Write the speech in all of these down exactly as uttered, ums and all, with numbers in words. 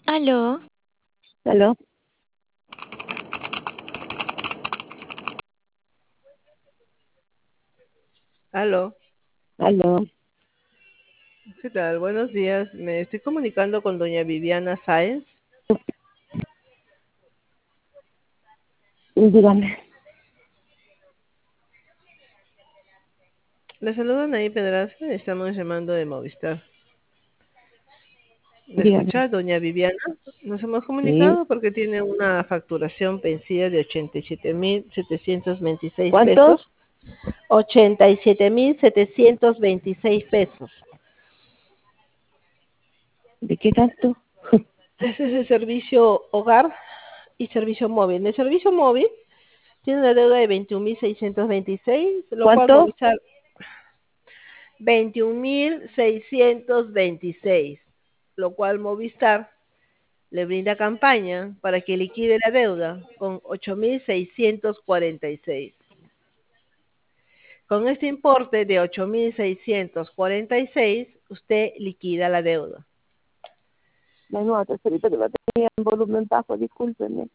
Aló, ¿Aló? Aló, ¿Aló? ¿qué tal? Buenos días. Me estoy comunicando con doña Viviana Sáenz. Dígame, Le saluda Naí Pedraza. Estamos llamando de Movistar. ¿Me dígame. escucha, doña Viviana? Nos hemos Sí. comunicado porque tiene una facturación vencida de ochenta y siete mil setecientos veintiséis ¿Cuántos? pesos. ochenta y siete mil setecientos veintiséis pesos. ¿De qué tanto? Ese es el servicio hogar y servicio móvil. En el servicio móvil tiene una deuda de veintiún mil seiscientos veintiséis, lo cual ¿Cuánto? Movistar veintiún mil seiscientos veintiséis, lo cual Movistar le brinda campaña para que liquide la deuda con ocho mil seiscientos cuarenta y seis. Con este importe de ocho mil seiscientos cuarenta y seis, usted liquida la deuda. La nueva tercerita que la tenía en volumen bajo, discúlpeme.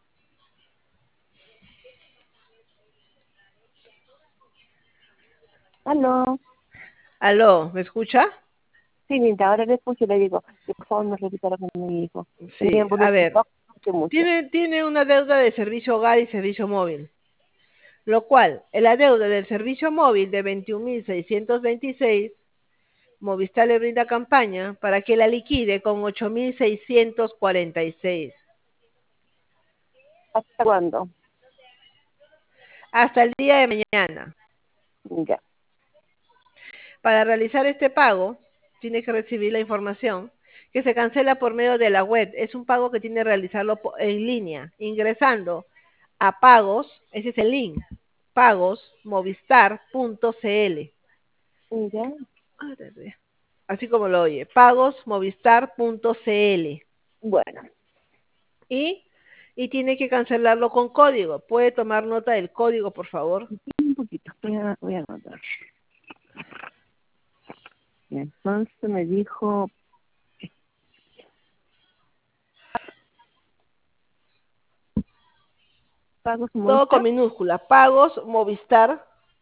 ¿Aló? Aló, ¿me escucha? Sí, linda, ahora le escucho y le digo que por favor me repita con mi hijo. Tenía Sí, en a volumen ver, bajo, que mucho. tiene, tiene una deuda de servicio hogar y servicio móvil, lo cual, en la deuda del servicio móvil de veintiún mil seiscientos veintiséis, Movistar le brinda campaña para que la liquide con ocho mil seiscientos cuarenta y seis. ¿Hasta cuándo? Hasta el día de mañana. Ya. Para realizar este pago, tiene que recibir la información que se cancela por medio de la web. Es un pago que tiene que realizarlo po- en línea, ingresando a pagos, ese es el link, pagosmovistar.cl. Ya. Así como lo oye, pagosmovistar.cl. Bueno, Y, y tiene que cancelarlo con código. ¿Puede tomar nota del código, por favor? un poquito. Voy a, voy a anotar. Y entonces me dijo, ¿pagos Todo con Movistar? minúscula. Pagosmovistar.cl.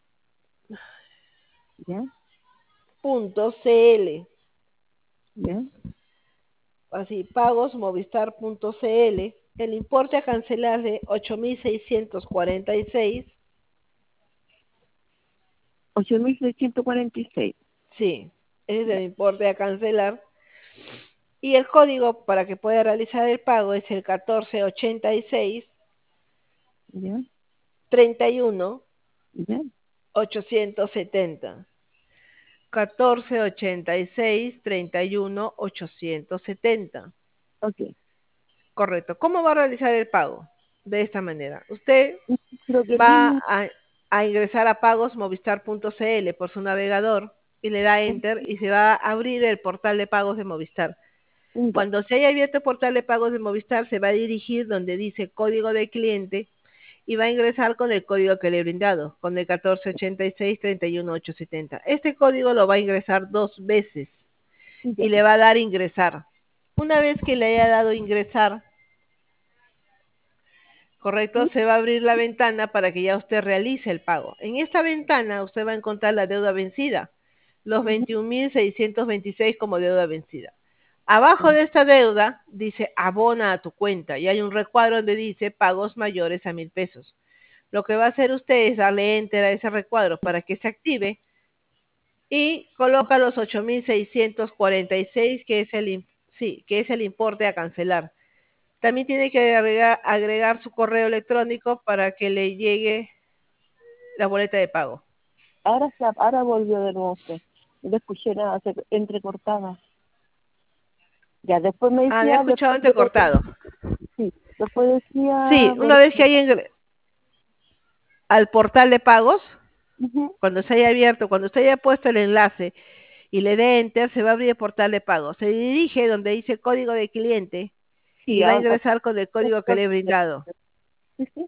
Ya, ya. Así, pagosmovistar.cl. El importe a cancelar de ocho mil seiscientos cuarenta y seis. ocho mil seiscientos cuarenta y seis. Sí, ese es Ya, el importe a cancelar. Y el código para que pueda realizar el pago es el catorce ochenta y seis ya, treinta y uno ya. ochocientos setenta. catorce ochenta y seis treinta y uno ochocientos setenta. Ok. Correcto. ¿Cómo va a realizar el pago? De esta manera. Usted Creo que el va mismo. a, a ingresar a pagosmovistar.cl por su navegador y le da enter y se va a abrir el portal de pagos de Movistar. Ya. Cuando se haya abierto el portal de pagos de Movistar, se va a dirigir donde dice código de cliente y va a ingresar con el código que le he brindado, con el catorce ochenta y seis treinta y uno ochocientos setenta. Este código lo va a ingresar dos veces Ya. y le va a dar ingresar. Una vez que le haya dado ingresar, correcto, ¿Sí? se va a abrir la ventana para que ya usted realice el pago. En esta ventana usted va a encontrar la deuda vencida, los Ujú. veintiún mil seiscientos veintiséis como deuda vencida. Abajo Ya. de esta deuda dice abona a tu cuenta y hay un recuadro donde dice pagos mayores a mil pesos. Lo que va a hacer usted es darle enter a ese recuadro para que se active y coloca los ocho mil seiscientos cuarenta y seis que es el, im- sí, que es el importe a cancelar. También tiene que agregar, agregar su correo electrónico para que le llegue la boleta de pago. Ahora, se- ahora volvió de nuevo usted. No escuché nada, se entrecortaba. Ya, después me Ah, me ha decía, escuchado después de, entrecortado. sí, después decía, Sí, una vez que haya ingre- al portal de pagos, ujú, cuando se haya abierto, cuando usted haya puesto el enlace y le dé enter, se va a abrir el portal de pagos. Se dirige donde dice código de cliente y sí, va a ahora, ingresar con el código que le he brindado. sí, sí,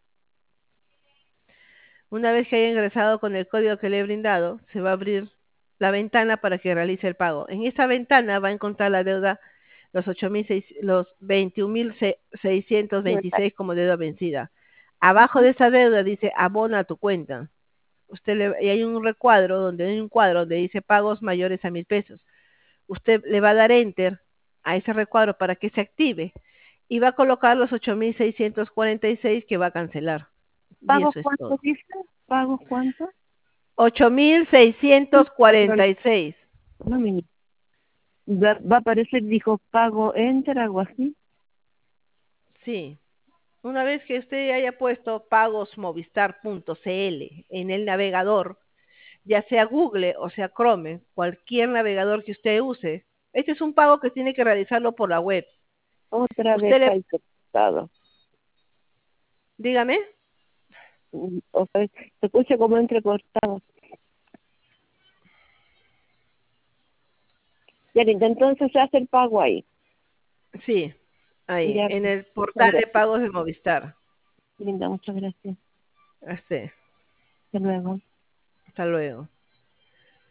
Una vez que haya ingresado con el código que le he brindado, se va a abrir la ventana para que realice el pago. En esta ventana va a encontrar la deuda los ocho mil seis, los veintiún mil seiscientos veintiséis como deuda vencida. Abajo de esa deuda dice abona a tu cuenta. Usted le, y hay un recuadro donde hay un cuadro donde dice pagos mayores a mil pesos. Usted le va a dar enter a ese recuadro para que se active y va a colocar los ocho mil seiscientos cuarenta y seis que va a cancelar. Y ¿Pagos eso es cuánto todo. dice? ¿Pagos cuánto? ocho mil seiscientos cuarenta y seis. No me... Va, va a aparecer, dijo, pago enter, algo así. Sí. Una vez que usted haya puesto pagosmovistar punto c l en el navegador, ya sea Google o sea Chrome, cualquier navegador que usted use, este es un pago que tiene que realizarlo por la web. Otra vez Usted le, hay cortado. dígame, Mm, O sea, se escucha como entrecortado. Ya, linda, entonces se hace el pago ahí. sí, ahí, Ya, en el muchas portal de gracias. pagos de Movistar. Linda, muchas gracias. Este, Hasta luego. hasta luego.